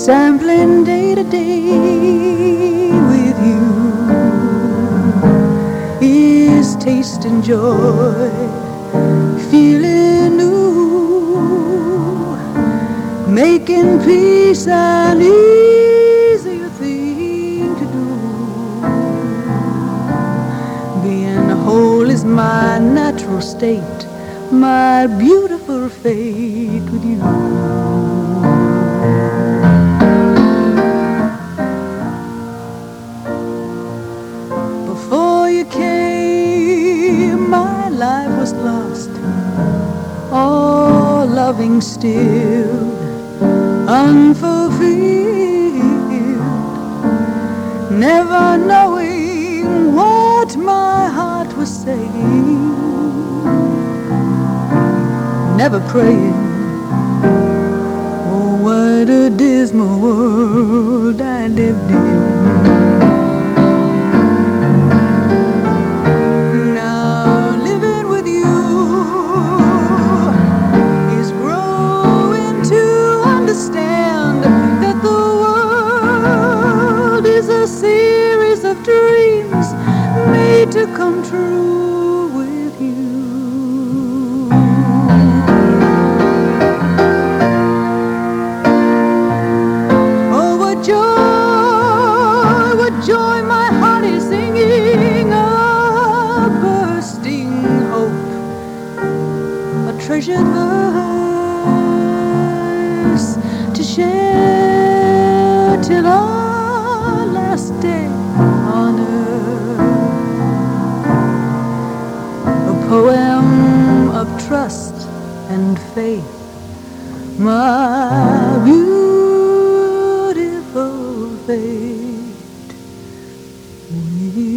sampling day to day with you is tasting joy, feeling new, making peace an easier thing to do. Being whole is my natural state, my beautiful fate with you. Before you came, my life was lost, all loving still, unfulfilled, never knowing what my heart was saying, never praying. Oh, what a dismal world I lived in. Now living with you is growing to understand that the world is a series of dreams made to come true with you. Joy my heart is singing, a bursting hope, a treasured verse to share till our last day on earth, a poem of trust and faith, my beautiful faith.